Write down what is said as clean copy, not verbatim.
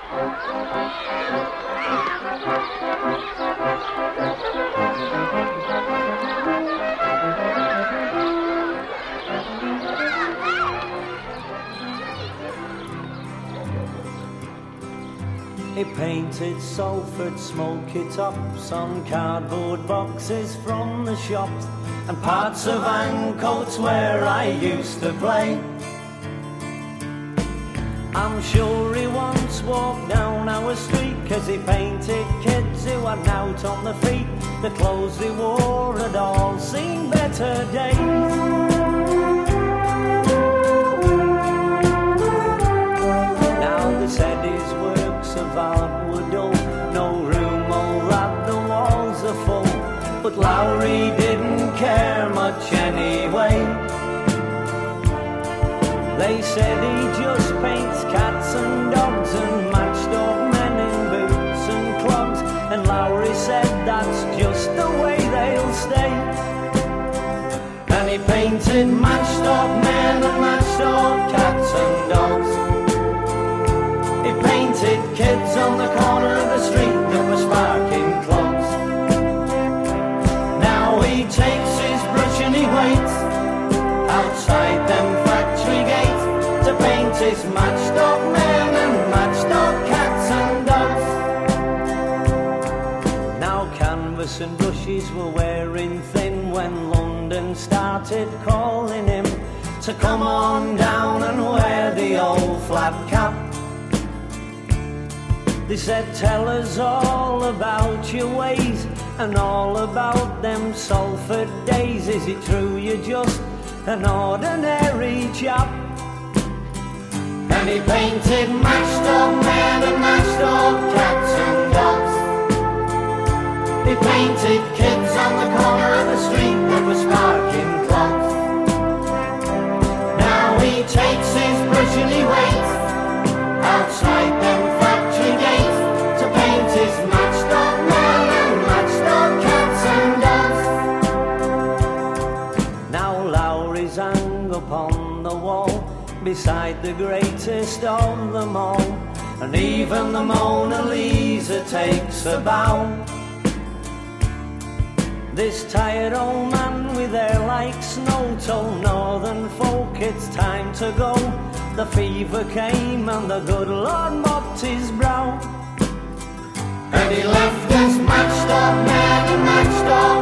He painted Salford smoky tops on cardboard boxes from the shops and parts of Ancoats where I used to play. I'm sure he once walked down our street 'cause he painted kids who were out on the feet. The clothes they wore had all seen better days. Now they said his works of art were dull, no room, all that the walls are full. But Lowry didn't care much anyway. They said he just paints cats and dogs and matched up men in boots and clogs. And Lowry said that's just the way they'll stay. And he painted matched up men and matched up cats and dogs. He painted kids on the corner of the street that were sparking clogs. Now he takes his brush and he waits outside them factory gates to paint his matched up men and matched up cats and dogs. Now canvas and brushes were wearing thin when London started calling him to come on down and wear the old flat cap. They said, tell us all about your ways and all about them Salford days. Is it true you're just an ordinary chap? And he painted matched up men and matched up cats and dogs. He painted kids on the corner of the street that were sparking clogs. Now he takes his brush and he waits outside them factory gates to paint his matched up men and matched up cats and dogs. Now Lowry's hung upon the wall beside the greatest of them all, and even the Mona Lisa takes a bow. This tired old man with hair like snow told northern folk it's time to go. The fever came and the good Lord mopped his brow. And he left us matched up men and matched up